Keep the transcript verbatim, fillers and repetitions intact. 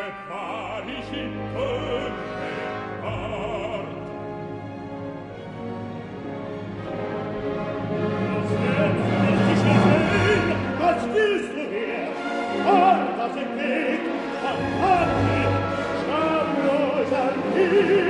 fahr ich in Ungefahr. Das Herz ist nicht gesehen, was willst du her? Oh, das geht, von Anne, schamloser Liebe.